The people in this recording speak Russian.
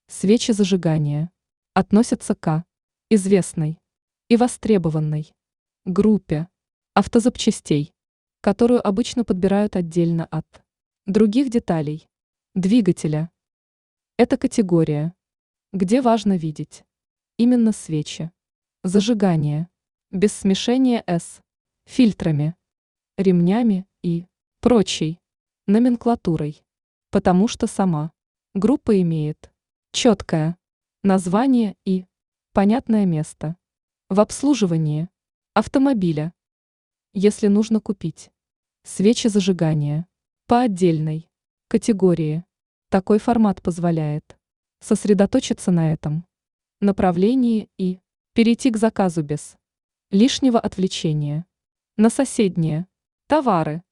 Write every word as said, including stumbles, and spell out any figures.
Свечи зажигания относятся к известной и востребованной группе автозапчастей, которую обычно подбирают отдельно от других деталей двигателя. Это категория, где важно видеть именно свечи зажигания, без смешения с фильтрами, ремнями и прочей номенклатурой, потому что сама группа имеет четкое название и понятное место в обслуживании автомобиля. Если нужно купить свечи зажигания по отдельной категории, такой формат позволяет сосредоточиться на этом направлении и перейти к заказу без лишнего отвлечения на соседние товары.